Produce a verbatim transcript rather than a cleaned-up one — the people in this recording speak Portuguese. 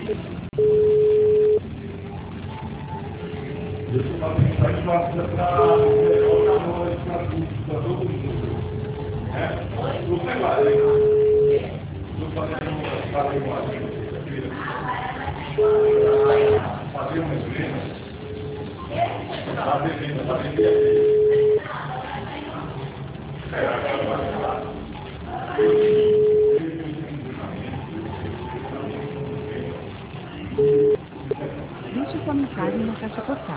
Deixa eu fazer isso aí para para outra noite para todo mundo. É? Não sei lá, hein? Não fazendo fazer igual. Fazer uma esgrima. Fazer esgrima, fazer dia. Deixe sua mensagem na caixa postal.